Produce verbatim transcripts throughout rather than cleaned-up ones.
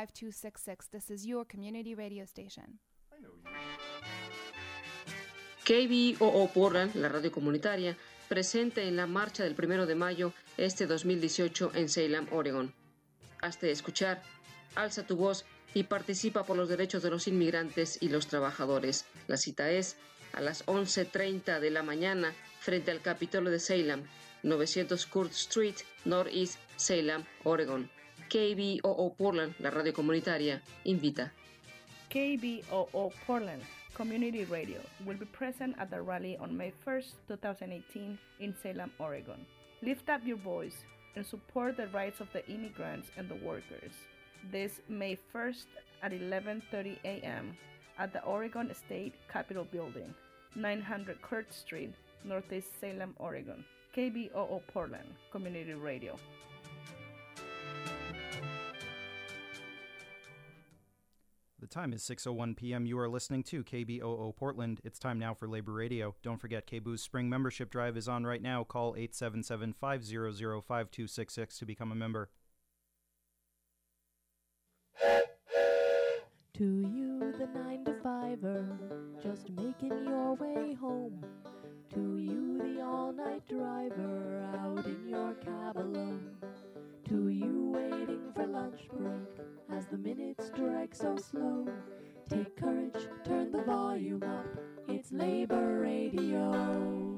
five two six six. This is your community radio station. K B O O Portland, la radio comunitaria, presente en la marcha del primero de mayo este dos mil dieciocho en Salem, Oregon. Hazte escuchar, alza tu voz y participa por los derechos de los inmigrantes y los trabajadores. La cita es a las once treinta de la mañana frente al Capitolio de Salem, novecientos Court Street, Northeast Salem, Oregon. K B O O Portland, la radio comunitaria, invita. K B O O Portland Community Radio will be present at the rally on May first, twenty eighteen in Salem, Oregon. Lift up your voice and support the rights of the immigrants and the workers. This May first at eleven thirty a.m. at the Oregon State Capitol Building, nine hundred Court Street, Northeast Salem, Oregon. K B O O Portland Community Radio. The time is six oh one p.m. You are listening to K B O O Portland. It's time now for Labor Radio. Don't forget, K B O O's spring membership drive is on right now. Call eight seven seven, five hundred, five two six six to become a member. To you, the nine to fiver, just making your way home. To you, the all-night driver, out in your cab alone. To you, waiting for lunch break, as the minutes drag so slow. Take courage, turn the volume up, it's Labor Radio.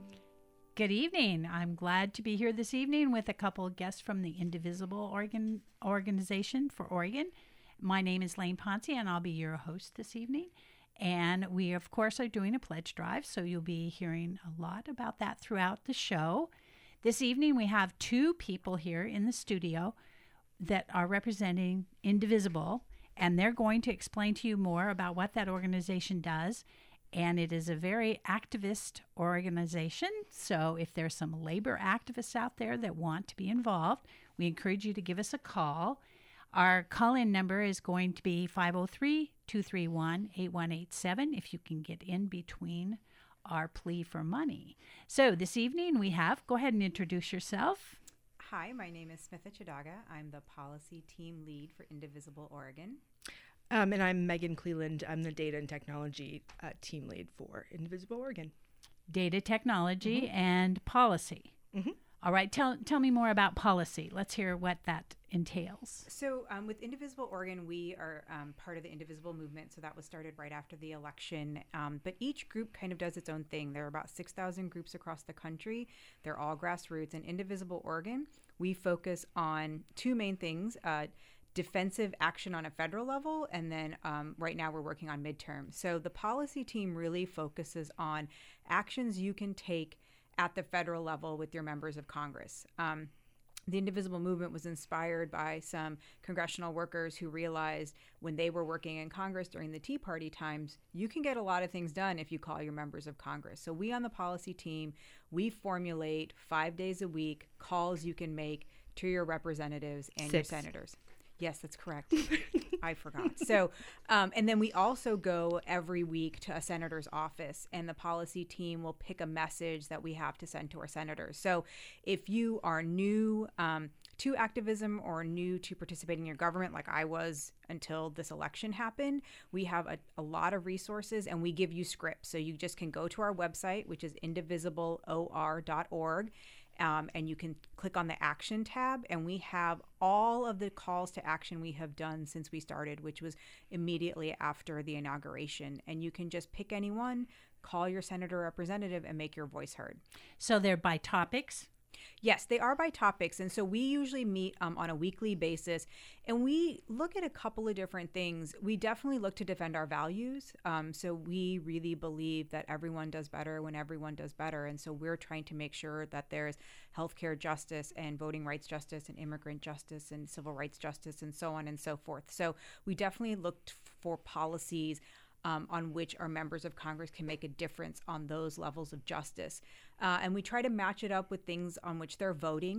Good evening. I'm glad to be here this evening with a couple of guests from the Indivisible Oregon Organization for Oregon. My name is Lane Ponce, and I'll be your host this evening. And we, of course, are doing a pledge drive, so you'll be hearing a lot about that throughout the show. This evening, we have two people here in the studio that are representing Indivisible, and they're going to explain to you more about what that organization does. And it is a very activist organization, so if there's some labor activists out there that want to be involved, we encourage you to give us a call. Our call-in number is going to be five oh three, two three one, eight one eight seven if you can get in between our plea for money. So this evening we have, go ahead and introduce yourself. Hi, my name is Smitha Chadaga. I'm the policy team lead for Indivisible Oregon. Um, and I'm Megan Cleland. I'm the data and technology uh, team lead for Indivisible Oregon. Data technology Mm-hmm. and policy. Mm-hmm. All right, tell tell me more about policy. Let's hear what that entails. So um, with Indivisible Oregon, we are um, part of the Indivisible movement. So that was started right after the election. Um, but each group kind of does its own thing. There are about six thousand groups across the country. They're all grassroots. In Indivisible Oregon, we focus on two main things, uh, defensive action on a federal level, and then um, right now we're working on midterm. So the policy team really focuses on actions you can take at the federal level with your members of Congress. Um, the Indivisible movement was inspired by some congressional workers who realized when they were working in Congress during the Tea Party times, you can get a lot of things done if you call your members of Congress. So we on the policy team, we formulate five days a week calls you can make to your representatives and Six. your senators. Yes, that's correct. I forgot. So, um, and then we also go every week to a senator's office, and the policy team will pick a message that we have to send to our senators. So if you are new um, to activism or new to participating in your government, like I was until this election happened, we have a, a lot of resources, and we give you scripts. So you just can go to our website, which is indivisible o r dot org. Um, and you can click on the action tab, and we have all of the calls to action we have done since we started, which was immediately after the inauguration. And you can just pick anyone, call your senator or representative, and make your voice heard. So they're by topics? Yes, they are by topics. And so we usually meet um, on a weekly basis, and we look at a couple of different things. We definitely look to defend our values. Um, so we really believe that everyone does better when everyone does better. And so we're trying to make sure that there's healthcare justice and voting rights justice and immigrant justice and civil rights justice and so on and so forth. So we definitely looked for policies Um, on which our members of Congress can make a difference on those levels of justice. Uh, and we try to match it up with things on which they're voting.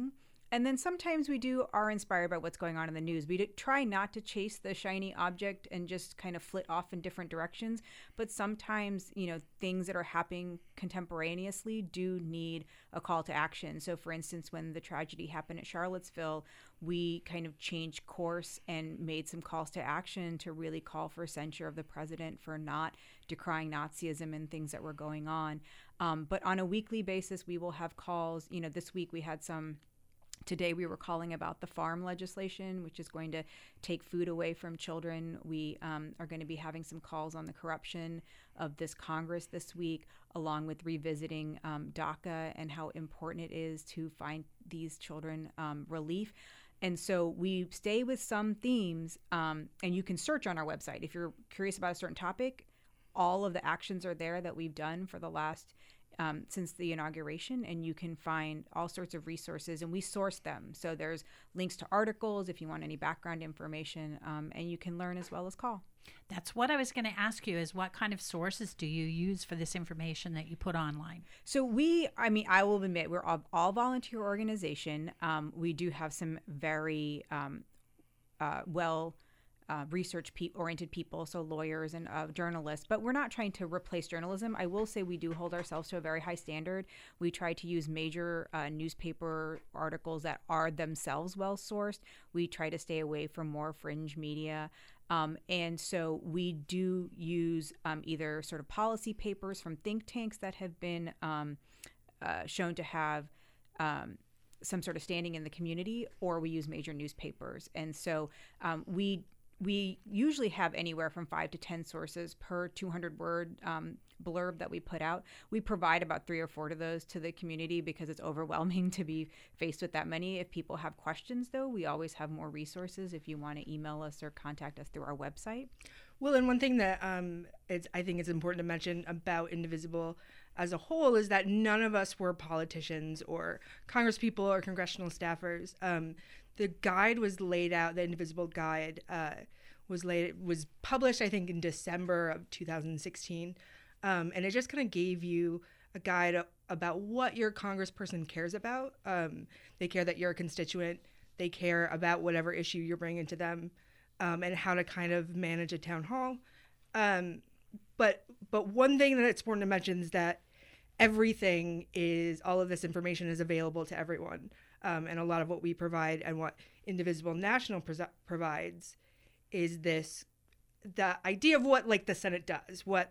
and then sometimes we do are inspired by what's going on in the news. We do try not to chase the shiny object and just kind of flit off in different directions. But sometimes, you know, things that are happening contemporaneously do need a call to action. So, for instance, when the tragedy happened at Charlottesville, we kind of changed course and made some calls to action to really call for censure of the president for not decrying Nazism and things that were going on. Um, but on a weekly basis, we will have calls. You know, this week we had some. Today we were calling about the farm legislation, which is going to take food away from children. We um, are going to be having some calls on the corruption of this Congress this week, along with revisiting um, DACA and how important it is to find these children um, relief. And so we stay with some themes, um, and you can search on our website. If you're curious about a certain topic, all of the actions are there that we've done for the last Um, since the inauguration, and you can find all sorts of resources, and we source them. So there's links to articles if you want any background information, um, and you can learn as well as call. That's what I was going to ask you, is what kind of sources do you use for this information that you put online? So we, I mean, I will admit, we're all, all volunteer organization. Um, we do have some very um, uh, well Uh, research pe- oriented people, so lawyers and uh, journalists, but we're not trying to replace journalism. I will say we do hold ourselves to a very high standard. We try to use major uh, newspaper articles that are themselves well sourced. We try to stay away from more fringe media. Um, and so we do use um, either sort of policy papers from think tanks that have been um, uh, shown to have um, some sort of standing in the community, or we use major newspapers. And so um, we We usually have anywhere from five to ten sources per two hundred word um, blurb that we put out. We provide about three or four of those to the community because it's overwhelming to be faced with that many. If people have questions, though, we always have more resources if you want to email us or contact us through our website. Well, and one thing that um, it's, I think it's important to mention about Indivisible as a whole is that none of us were politicians or congresspeople or congressional staffers. Um, the guide was laid out, the Indivisible guide uh, was laid, was published, I think, in December of two thousand sixteen. Um, and it just kind of gave you a guide about what your congressperson cares about. Um, they care that you're a constituent. They care about whatever issue you're bringing to them, um, and how to kind of manage a town hall. Um, but but one thing that it's important to mention is that everything is, all of this information is available to everyone. Um, and a lot of what we provide and what Indivisible National pres- provides is this, the idea of what like the Senate does, what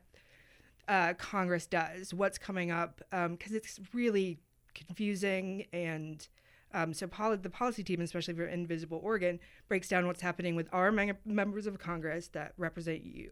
uh, Congress does, what's coming up, because um, it's really confusing. And um, so poli- the policy team, especially for Indivisible Oregon, breaks down what's happening with our mem- members of Congress that represent you.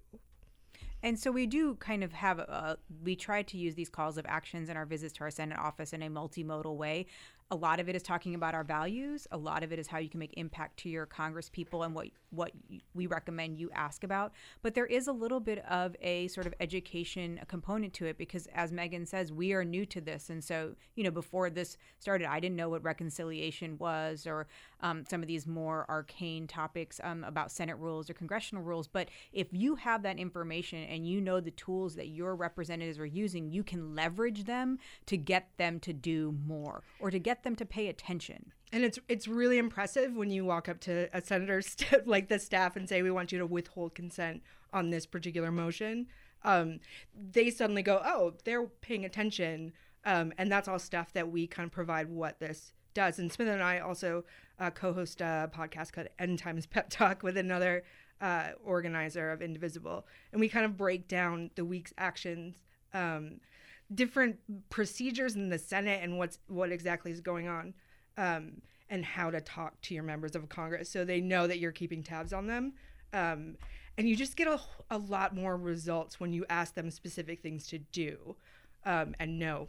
And so we do kind of have, a, we try to use these calls of actions in our visits to our Senate office in a multimodal way. A lot of it is talking about our values. A lot of it is how you can make impact to your Congress people and what what we recommend you ask about. But there is a little bit of a sort of education component to it because, as Megan says, we are new to this. And so, you know, before this started, I didn't know what reconciliation was or um, some of these more arcane topics um, about Senate rules or congressional rules. But if you have that information and you know the tools that your representatives are using, you can leverage them to get them to do more or to get them to pay attention. And it's it's really impressive when you walk up to a senator's st- like the staff and say, we want you to withhold consent on this particular motion. Um, they suddenly go, oh, they're paying attention. Um, and that's all stuff that we kind of provide what this does. And Smith and I also uh, co-host a podcast called End Times Pep Talk with another uh, organizer of Indivisible. And we kind of break down the week's actions, um, different procedures in the Senate and what's what exactly is going on, um, and how to talk to your members of Congress so they know that you're keeping tabs on them. Um, and you just get a, a lot more results when you ask them specific things to do, um, and know,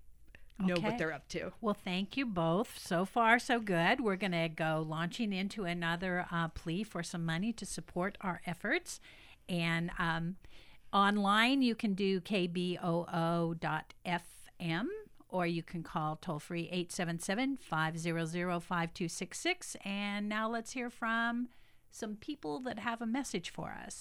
know Okay. what they're up to. Well, thank you both. So far, so good. We're going to go launching into another uh, plea for some money to support our efforts. And um, online, you can do k b o o dot f m, or you can call toll-free eight seven seven, five zero zero, five two six six. And now let's hear from some people that have a message for us.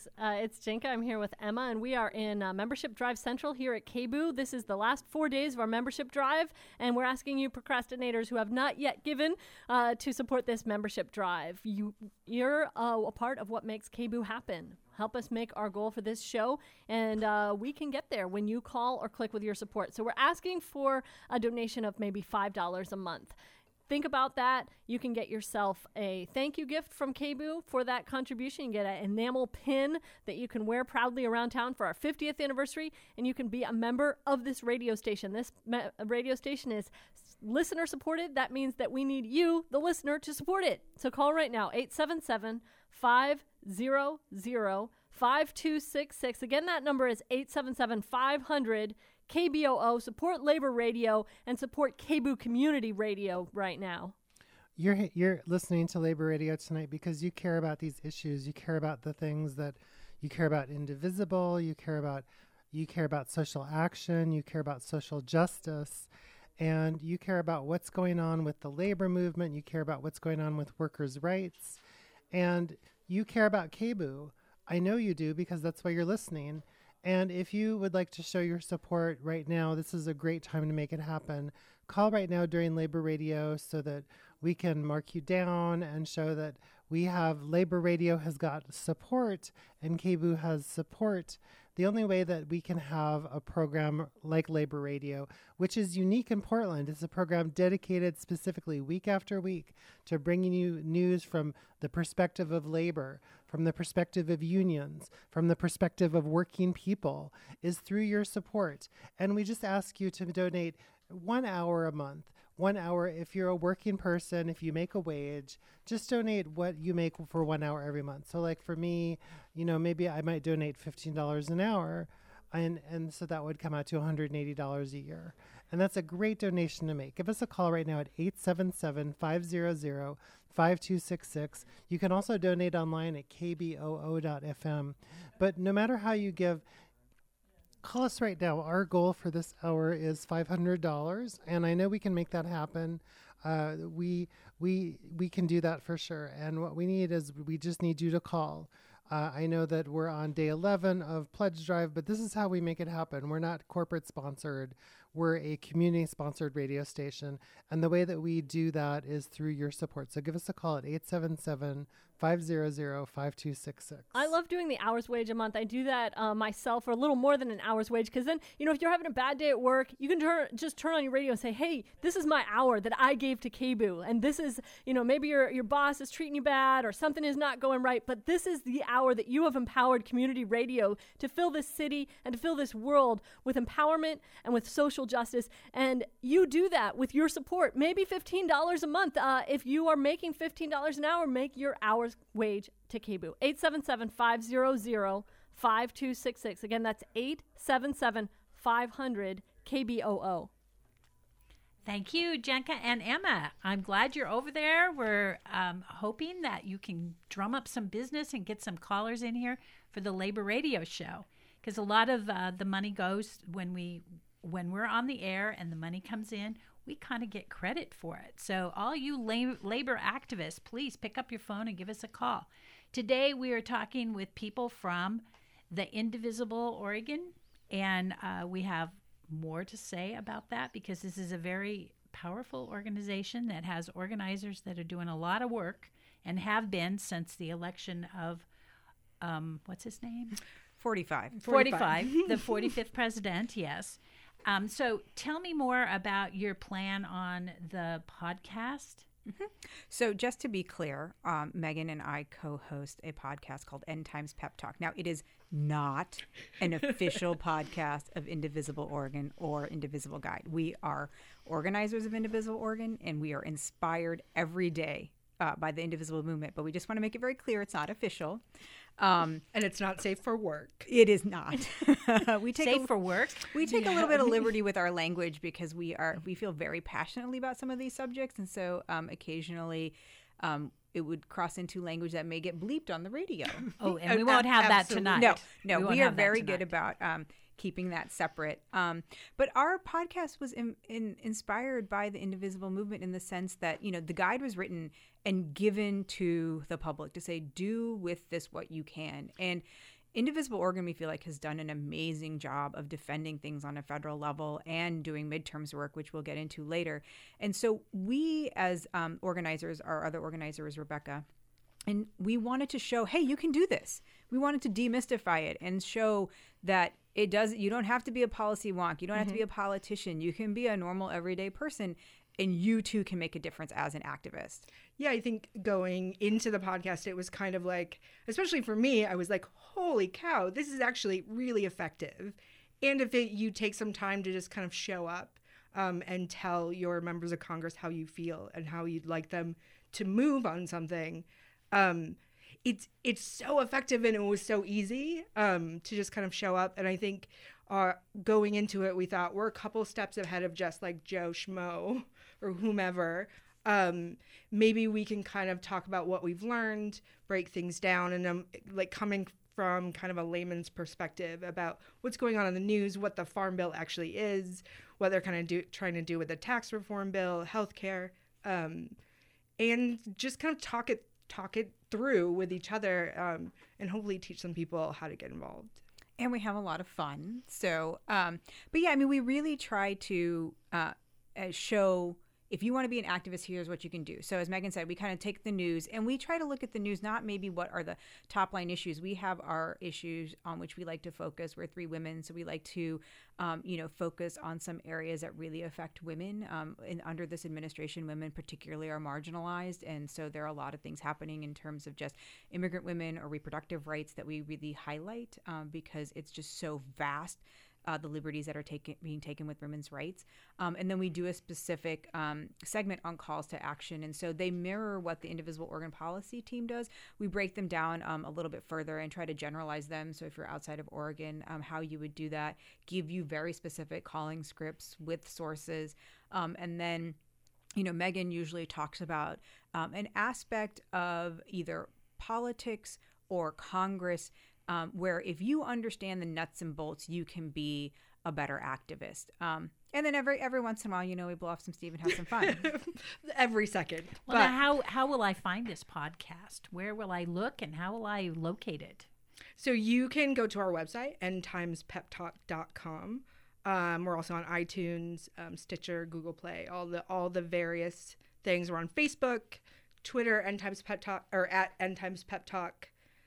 Uh, it's Jenka. I'm here with Emma, and we are in uh, Membership Drive Central here at K B O O. This is the last four days of our membership drive, and we're asking you procrastinators who have not yet given uh, to support this membership drive. You, you're uh, a part of what makes K B O O happen. Help us make our goal for this show, and uh, we can get there when you call or click with your support. So we're asking for a donation of maybe five dollars a month. Think about that. You can get yourself a thank you gift from K B O O for that contribution. You get an enamel pin that you can wear proudly around town for our fiftieth anniversary, and you can be a member of this radio station. This me- radio station is listener supported. That means that we need you, the listener, to support it. So call right now, eight seven seven, five hundred, five two six six. Again, that number is eight seven seven, five hundred, K B O O. Support Labor Radio and support K B O O Community Radio right now. You're you're listening to Labor Radio tonight because you care about these issues. You care about the things that you care about indivisible. You care about you care about social action. You care about social justice, and you care about what's going on with the labor movement. You care about what's going on with workers' rights, and you care about K B O O. I know you do because that's why you're listening. And if you would like to show your support right now, this is a great time to make it happen. Call right now during Labor Radio so that we can mark you down and show that we have Labor Radio has got support and K B O O has support. The only way that we can have a program like Labor Radio, which is unique in Portland, is a program dedicated specifically week after week to bringing you news from the perspective of labor, from the perspective of unions, from the perspective of working people, is through your support. And we just ask you to donate one hour a month. One hour, if you're a working person, if you make a wage, just donate what you make for one hour every month. So like for me, you know, maybe I might donate fifteen dollars an hour, and, and so that would come out to one hundred eighty dollars a year. And that's a great donation to make. Give us a call right now at eight seven seven, five hundred, five two six six. You can also donate online at k b o o dot f m. But no matter how you give, call us right now. Our goal for this hour is five hundred dollars, and I know we can make that happen. Uh, we we we can do that for sure. And what we need is we just need you to call. Uh, I know that we're on day eleven of Pledge Drive, but this is how we make it happen. We're not corporate sponsored. We're a community sponsored radio station. And the way that we do that is through your support. So give us a call at eight seven seven, five hundred, five two six six. I love doing the hours wage a month. I do that uh, myself for a little more than an hour's wage, because then, you know, if you're having a bad day at work, you can turn, just turn on your radio and say, hey, this is my hour that I gave to K B O O. And this is, you know, maybe your, your boss is treating you bad or something is not going right, but this is the hour that you have empowered community radio to fill this city and to fill this world with empowerment and with social justice. And you do that with your support. Maybe fifteen dollars a month. Uh, if you are making fifteen dollars an hour, make your hours wage to K B O O. eight seven seven, five hundred, five two six six. Again, that's eight seven seven, five hundred, K B O O. Thank you, Jenka and Emma. I'm glad you're over there. We're um, hoping that you can drum up some business and get some callers in here for the Labor Radio show, because a lot of uh, the money goes when we when we're on the air and the money comes in, we kind of get credit for it. So all you la- labor activists, please pick up your phone and give us a call. Today we are talking with people from the Indivisible Oregon, and uh, we have more to say about that because this is a very powerful organization that has organizers that are doing a lot of work and have been since the election of, um, what's his name? forty-five. forty-five, the forty-fifth president, yes. Um, so tell me more about your plan on the podcast. Mm-hmm. So just to be clear, um, Megan and I co-host a podcast called End Times Pep Talk. Now, it is not an official podcast of Indivisible Oregon or Indivisible Guide. We are organizers of Indivisible Oregon, and we are inspired every day uh, by the Indivisible movement. But we just want to make it very clear it's not official. Um, and it's not safe for work. It is not. we take safe a, for work. We take yeah. a little bit of liberty with our language because we are we feel very passionately about some of these subjects, and so um, occasionally um, it would cross into language that may get bleeped on the radio. Oh, and we won't have that tonight. No, no, we, we, won't are have that very tonight. good about um, keeping that separate. Um, but our podcast was in, in, inspired by the Indivisible movement in the sense that, you know, the guide was written and given to the public to say, do with this what you can. And Indivisible Oregon, we feel like, has done an amazing job of defending things on a federal level and doing midterms work, which we'll get into later. And so we, as um, organizers, our other organizer is Rebecca, and we wanted to show, hey, you can do this. We wanted to demystify it and show that it does. You don't have to be a policy wonk. You don't have Mm-hmm. to be a politician. You can be a normal, everyday person, and you too can make a difference as an activist. Yeah, I think going into the podcast, it was kind of like, especially for me, I was like, holy cow, this is actually really effective. And if it, you take some time to just kind of show up um, and tell your members of Congress how you feel and how you'd like them to move on something, um, it's it's so effective, and it was so easy um, to just kind of show up. And I think uh, going into it, we thought we're a couple steps ahead of just like Joe Schmo or whomever. Um, maybe we can kind of talk about what we've learned, break things down, and um, like coming from kind of a layman's perspective about what's going on in the news, what the Farm Bill actually is, what they're kind of do, trying to do with the tax reform bill, healthcare, um, and just kind of talk it talk it through with each other, um, and hopefully teach some people how to get involved. And we have a lot of fun. So, um, but yeah, I mean, we really try to uh, uh, show, if you want to be an activist, here's what you can do. So as Megan said, we kind of take the news and we try to look at the news, not maybe what are the top line issues. We have our issues on which we like to focus. We're three women, so we like to, um, you know, focus on some areas that really affect women. Um, and under this administration, women particularly are marginalized. And so there are a lot of things happening in terms of just immigrant women or reproductive rights that we really highlight um, because it's just so vast. Uh, the liberties that are taken, being taken with women's rights. Um, and then we do a specific um, segment on calls to action. And so they mirror what the Indivisible Oregon policy team does. We break them down um, a little bit further and try to generalize them. So if you're outside of Oregon, um, how you would do that, give you very specific calling scripts with sources. Um, and then, you know, Megan usually talks about um, an aspect of either politics or Congress Um, where if you understand the nuts and bolts, you can be a better activist. Um, and then every every once in a while, you know, we blow off some steam and have some fun. Every second. Well, But- now how, how will I find this podcast? Where will I look and how will I locate it? So you can go to our website, end times pep talk dot com. Um, we're also on iTunes, um, Stitcher, Google Play, all the all the various things. We're on Facebook, Twitter, End Times Pep Talk, or at End Times Pep Talk.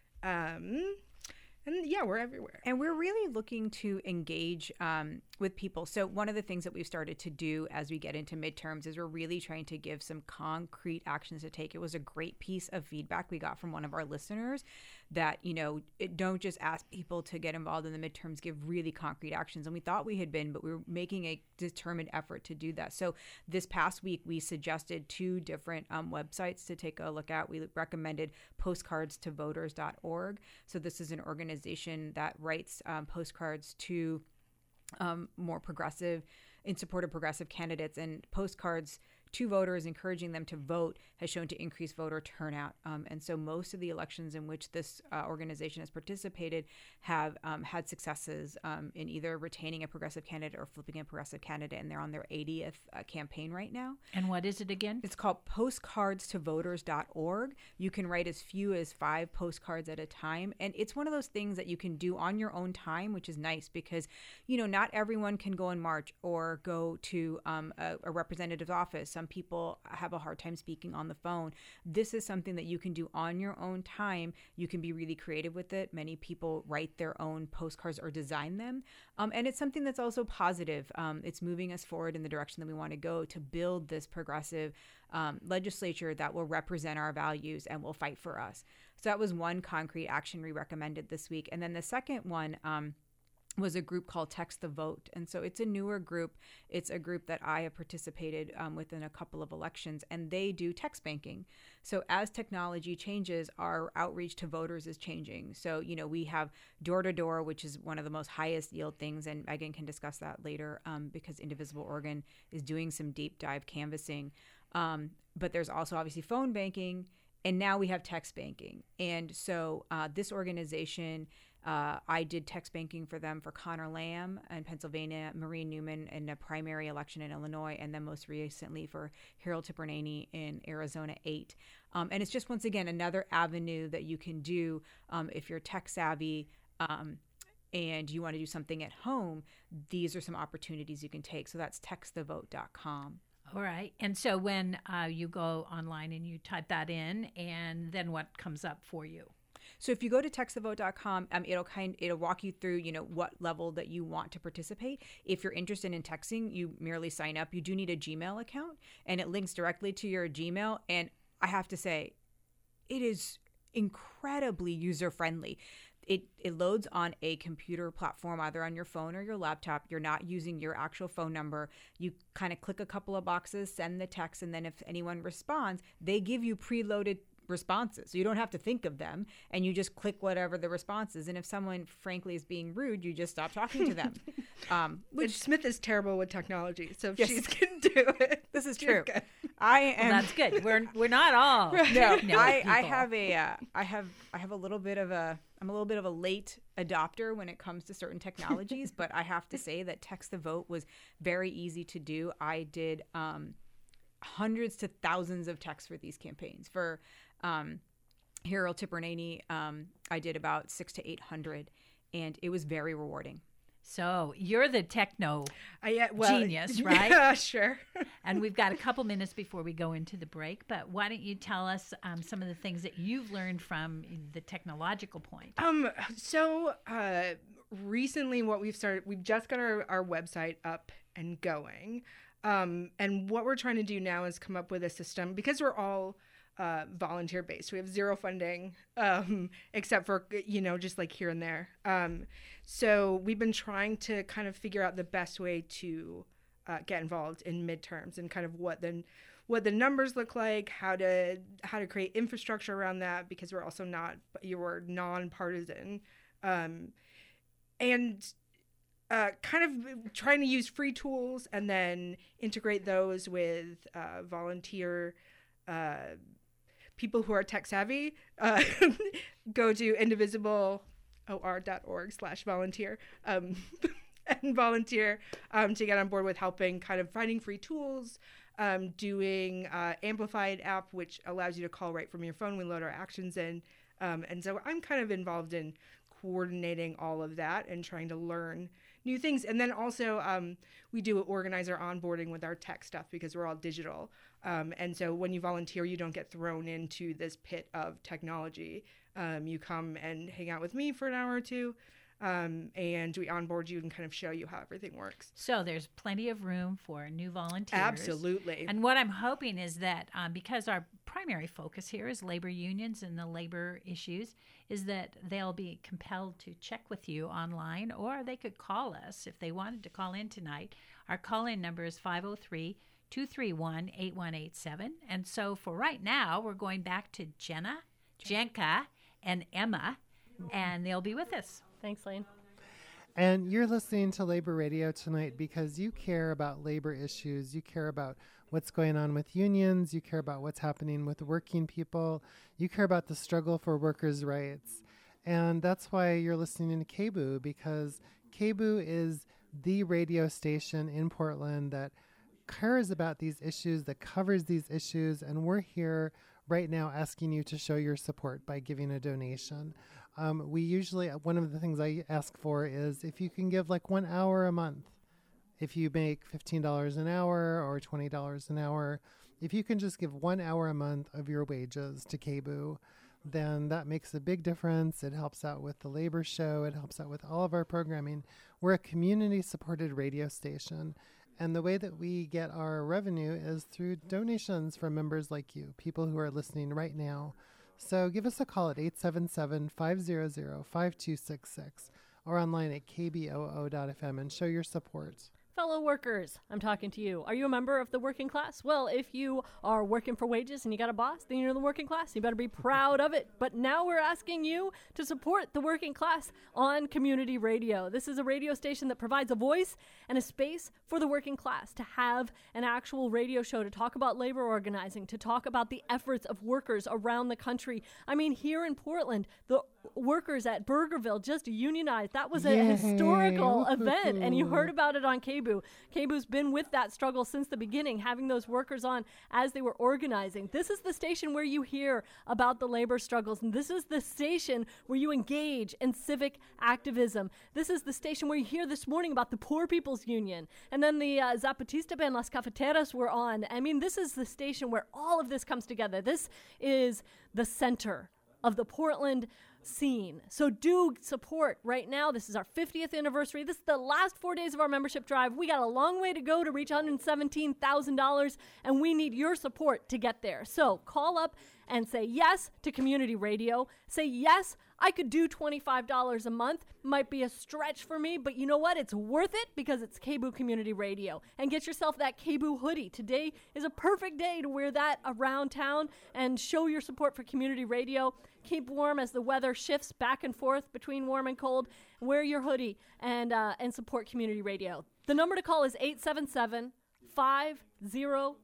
Um, and yeah, we're everywhere. And we're really looking to engage um, with people. So one of the things that we've started to do as we get into midterms is we're really trying to give some concrete actions to take. It was a great piece of feedback we got from one of our listeners that, you know, it, don't just ask people to get involved in the midterms, give really concrete actions. And we thought we had been, but we were making a determined effort to do that. So this past week, we suggested two different um, websites to take a look at. We recommended postcards to voters dot org. So this is an organization that writes um, postcards to um, more progressive, in support of progressive candidates, and postcards to voters encouraging them to vote has shown to increase voter turnout. Um, and so most of the elections in which this uh, organization has participated have um, had successes um, in either retaining a progressive candidate or flipping a progressive candidate. And they're on their eightieth uh, campaign right now. And what is it again? It's called postcards to voters dot org. You can write as few as five postcards at a time. And it's one of those things that you can do on your own time, which is nice because, you know, not everyone can go and march or go to um, a, a representative's office. Some people have a hard time speaking on the phone. This is something that you can do on your own time. You can be really creative with it. Many people write their own postcards or design them. Um, and it's something that's also positive. Um, it's moving us forward in the direction that we want to go to build this progressive um, legislature that will represent our values and will fight for us. So that was one concrete action we recommended this week. And then the second one, um, was a group called Text the Vote. And so it's a newer group. It's a group that I have participated um, within a couple of elections, and they do text banking. So as technology changes, our outreach to voters is changing. So, you know, we have door-to-door, which is one of the most highest yield things, and Megan can discuss that later um, because Indivisible Oregon is doing some deep dive canvassing. Um, but there's also obviously phone banking and now we have text banking. And so uh, this organization, uh, I did text banking for them for Connor Lamb in Pennsylvania, Maureen Newman in a primary election in Illinois, and then most recently for Harold Tipernaney in Arizona eight. Um, and it's just, once again, another avenue that you can do um, if you're tech savvy um, and you want to do something at home. These are some opportunities you can take. So that's text the vote dot com. All right. And so when uh, you go online and you type that in, and then what comes up for you? So if you go to text the vote dot com, um, it'll kind it'll walk you through, you know, what level that you want to participate. If you're interested in texting, you merely sign up. You do need a Gmail account, and it links directly to your Gmail. And I have to say, it is incredibly user friendly. It, it loads on a computer platform, either on your phone or your laptop. You're not using your actual phone number. You kind of click a couple of boxes, send the text, and then if anyone responds, they give you preloaded responses. So you don't have to think of them, and you just click whatever the response is. And if someone, frankly, is being rude, you just stop talking to them. Um, which and Smith is terrible with technology, so if yes. she can do it, this is true. I am. Well, that's good. We're we're not all. No, no I, I have a uh, I have I have a little bit of a I'm a little bit of a late adopter when it comes to certain technologies, but I have to say that Text the Vote was very easy to do. I did um, hundreds to thousands of texts for these campaigns. For um, Harold Tipernaney, um, I did about six to eight hundred, and it was very rewarding. So you're the techno uh, yeah, well, genius, right? Yeah, sure. And we've got a couple minutes before we go into the break, but why don't you tell us um, some of the things that you've learned from the technological point? Um, so uh, recently what we've started, we've just got our, our website up and going. Um, and what we're trying to do now is come up with a system, because we're all uh, volunteer based. We have zero funding, um, except for, you know, just like here and there. Um, so we've been trying to kind of figure out the best way to uh, get involved in midterms, and kind of what the what the numbers look like, how to how to create infrastructure around that, because we're also not you're nonpartisan, um, and uh, kind of trying to use free tools and then integrate those with uh, volunteer. Uh, people who are tech savvy. Uh, go to indivisible dot org slash volunteer um, and volunteer um, to get on board with helping, kind of finding free tools, um, doing uh, Amplified app, which allows you to call right from your phone. We load our actions in. Um, and so I'm kind of involved in coordinating all of that and trying to learn new things. And then also um, we do organizer onboarding with our tech stuff, because we're all digital. Um, and so when you volunteer, you don't get thrown into this pit of technology. Um, you come and hang out with me for an hour or two, um, and we onboard you and kind of show you how everything works. So there's plenty of room for new volunteers. Absolutely. And what I'm hoping is that um, because our primary focus here is labor unions and the labor issues, is that they'll be compelled to check with you online, or they could call us if they wanted to call in tonight. Our call-in number is five oh three, two three one, eight one eight seven. And so for right now, we're going back to Jenna, Jenka, and Emma, and they'll be with us. Thanks, Lane. And you're listening to Labor Radio tonight because you care about labor issues. You care about what's going on with unions. You care about what's happening with working people. You care about the struggle for workers' rights. And that's why you're listening to K B O O, because K B O O is the radio station in Portland that cares about these issues, that covers these issues, and we're here right now asking you to show your support by giving a donation. Um, we usually, one of the things I ask for is if you can give like one hour a month. If you make fifteen dollars an hour or twenty dollars an hour, if you can just give one hour a month of your wages to K B O O, then that makes a big difference. It helps out with the labor show. It helps out with all of our programming. We're a community-supported radio station. And the way that we get our revenue is through donations from members like you, people who are listening right now. So give us a call at eight seven seven, five hundred, five two six six or online at k b o o dot f m and show your support. Fellow workers, I'm talking to you. Are you a member of the working class? Well, if you are working for wages and you got a boss, then you're in the working class. You better be proud of it. But now we're asking you to support the working class on community radio. This is a radio station that provides a voice and a space for the working class to have an actual radio show to talk about labor organizing, to talk about the efforts of workers around the country. I mean, here in Portland, the workers at Burgerville just unionized. That was a Yay. historical event, and you heard about it on K B O O. K B O O's been with that struggle since the beginning, having those workers on as they were organizing. This is the station where you hear about the labor struggles, and this is the station where you engage in civic activism. This is the station where you hear this morning about the Poor People's Union, and then the uh, Zapatista Band Las Cafeteras were on. I mean, this is the station where all of this comes together. This is the center of the Portland scene. So do support right now. This is our fiftieth anniversary. This is the last four days of our membership drive. We got a long way to go to reach one hundred seventeen thousand dollars, and we need your support to get there. So call up and say yes to community radio. Say yes, I could do twenty-five dollars a month. Might be a stretch for me, but you know what? It's worth it because it's K B O O Community Radio. And get yourself that K B O O hoodie. Today is a perfect day to wear that around town and show your support for community radio. Keep warm as the weather shifts back and forth between warm and cold. Wear your hoodie and uh, and support community radio. The number to call is eight seven seven, five hundred,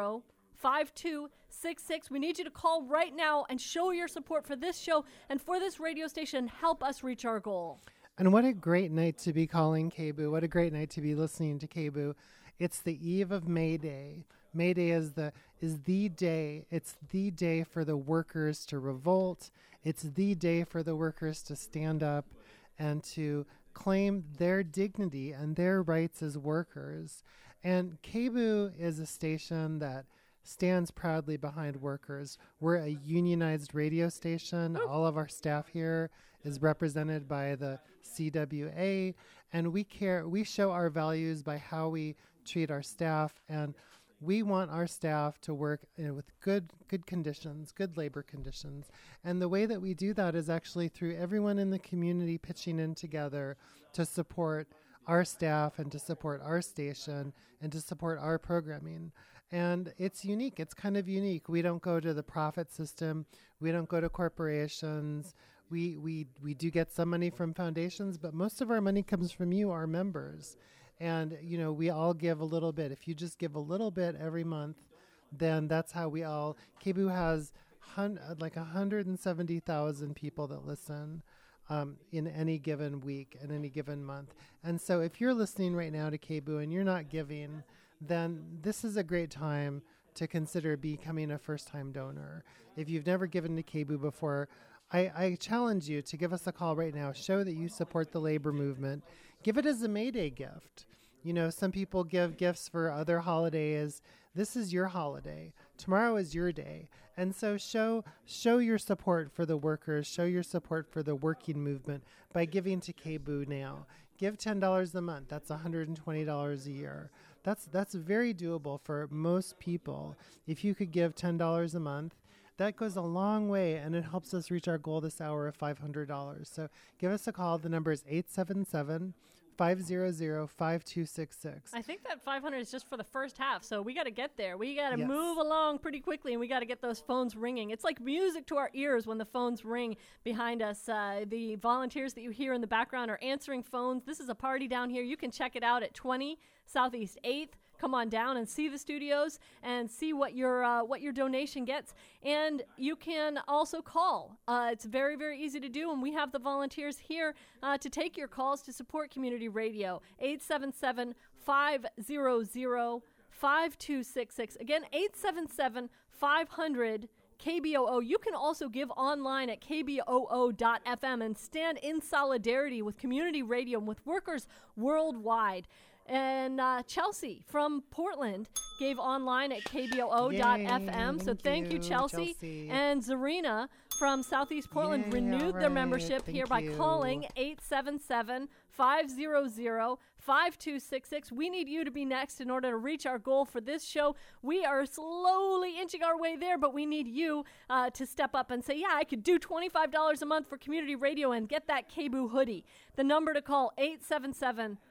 five two six six. We need you to call right now and show your support for this show and for this radio station. Help us reach our goal. And what a great night to be calling K B O O. What a great night to be listening to K B O O. It's the eve of May Day. May Day is the is the day. It's the day for the workers to revolt. It's the day for the workers to stand up and to claim their dignity and their rights as workers. And K B O O is a station that stands proudly behind workers. We're a unionized radio station. All of our staff here is represented by the C W A, and we care. We show our values by how we treat our staff, and we want our staff to work you know, with good good conditions, good labor conditions. And the way that we do that is actually through everyone in the community pitching in together to support our staff and to support our station and to support our programming. And it's unique. It's kind of unique. We don't go to the profit system. We don't go to corporations. We we we do get some money from foundations, but most of our money comes from you, our members. And, you know, we all give a little bit. If you just give a little bit every month, then that's how we all, K B O O has hun- like one hundred seventy thousand people that listen um, in any given week, in any given month. And so if you're listening right now to K B O O and you're not giving, then this is a great time to consider becoming a first-time donor. If you've never given to K B O O before, I, I challenge you to give us a call right now. Show that you support the labor movement. Give it as a May Day gift. You know, some people give gifts for other holidays. This is your holiday. Tomorrow is your day. And so show show your support for the workers. Show your support for the working movement by giving to K B O O now. Give ten dollars a month. That's one hundred twenty dollars a year. That's that's very doable for most people. If you could give ten dollars a month, that goes a long way, and it helps us reach our goal this hour of five hundred dollars. So give us a call. The number is eight seven seven, five hundred, five two six six. I think that five hundred is just for the first half, so we got to get there. We got to Yes. move along pretty quickly, and we got to get those phones ringing. It's like music to our ears when the phones ring behind us. Uh, the volunteers that you hear in the background are answering phones. This is a party down here. You can check it out at twenty Southeast eighth. Come on down and see the studios and see what your uh, what your donation gets. And you can also call. Uh, it's very, very easy to do, and we have the volunteers here uh, to take your calls to support community radio. eight seven seven, five hundred, five two six six. Again, eight seven seven, five hundred, K B O O. You can also give online at k b o o dot f m and stand in solidarity with community radio and with workers worldwide. And uh, Chelsea from Portland gave online at k b o o dot f m. Yay, So thank you, you, Chelsea. Chelsea. And Zarina from Southeast Portland Yay, renewed all their right, membership here by thank you. calling eight seven seven, five hundred, five two six six. We need you to be next in order to reach our goal for this show. We are slowly inching our way there, but we need you uh, to step up and say, yeah, I could do twenty-five dollars a month for community radio and get that K B O O hoodie. The number to call, eight seven seven,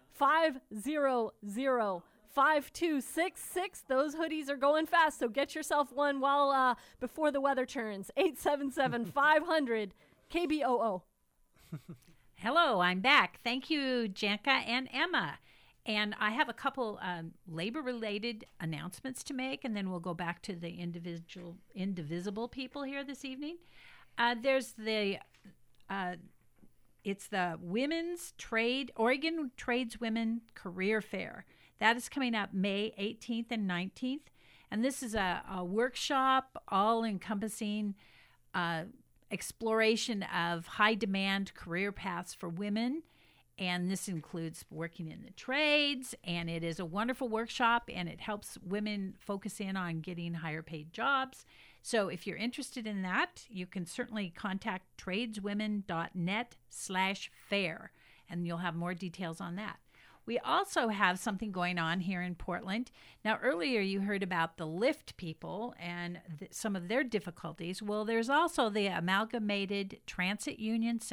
five zero zero, five two six six. Those hoodies are going fast, so get yourself one while uh, before the weather turns. eight seven seven, five hundred, K B O O. Hello, I'm back. Thank you, Janka and Emma. And I have a couple um, labor-related announcements to make, and then we'll go back to the individual, indivisible people here this evening. Uh, there's the, uh, it's the Women's Trade, Oregon Tradeswomen Career Fair. That is coming up May eighteenth and nineteenth. And this is a, a workshop all-encompassing uh, exploration of high-demand career paths for women. And this includes working in the trades, and it is a wonderful workshop, and it helps women focus in on getting higher paid jobs. So if you're interested in that, you can certainly contact tradeswomen.net slash fair, and you'll have more details on that. We also have something going on here in Portland. Now, earlier you heard about the Lyft people and th- some of their difficulties. Well, there's also the Amalgamated Transit Union